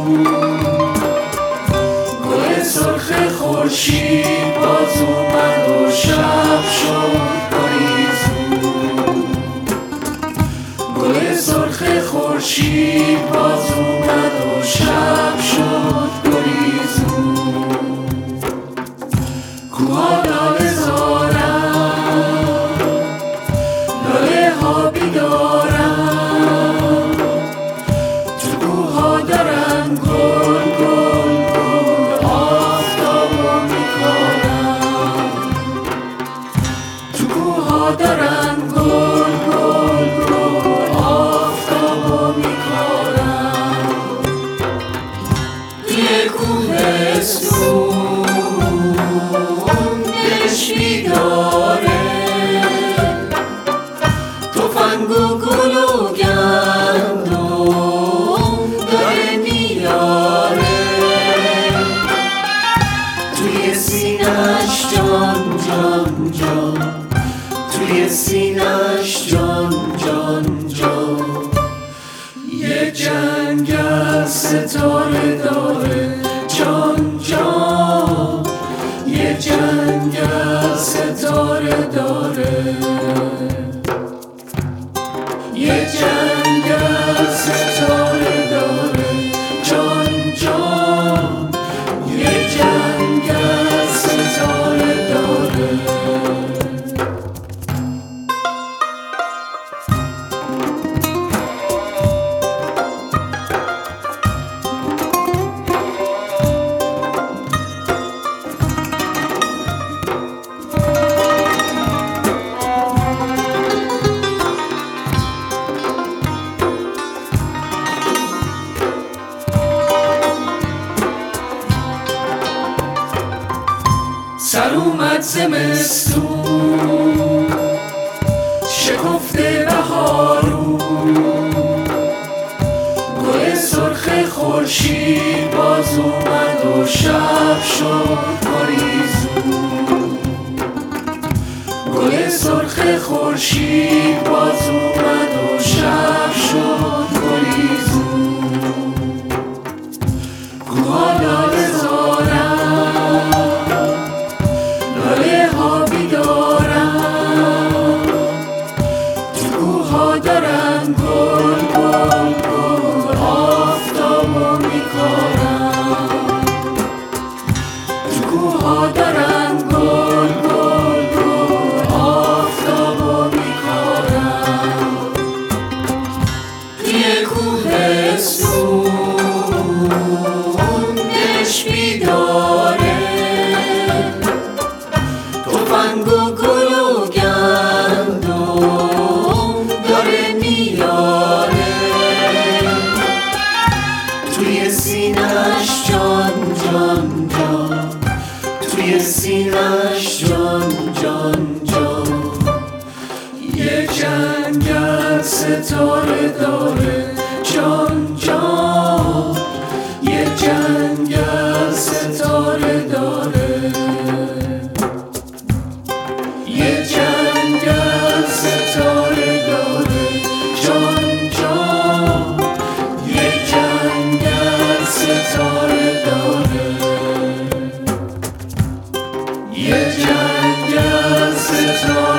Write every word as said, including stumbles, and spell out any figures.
گل سرخ خورشید باز اومد و شب شد پاییزون. گل سرخ خورشید باز اومد و شب شد پاییزون. کوها لاله زارن، لاله ها بیدارن، تو کوها دارن گل گل گل آفتابو میکارن. تو کوها دارن گل گل گل آفتابو میکارن. توی کوهستون دلش بیداره، تفنگ و گل و گندم داره میاره. توی سینه‌اش جان جان جان، توی سینه‌اش جان جان جان. یه جنگل ستاره داره جان جان، یه جنگل ستاره داره. یه جنگل ستاره داره جان جان، یه جنگل ستاره داره. سر اومد زمستون، شکفته بهارون. گل سرخ خورشید باز اومد و شب شد پاییزون. گل سرخ خورشید باز اومد و شب شد پاییزون. کوها لاله زارن، لاله ها بیدارن، تو کوها دارن گل گل گل آفتابو میکارن. تو کوها دارن گل گل گل آفتابو میکارن. توی کوهستون دلش بیداره، تفنگ و گل و گندم داره میاره. توی سینه‌اش جان جان جان، توی سینه‌اش جان جان جان. یه جنگل ستاره داره جان جان، یه جنگل ستاره داره. یه جنگل ستاره داره جان جان، یه جنگل ستاره داره. یه جنگل ستاره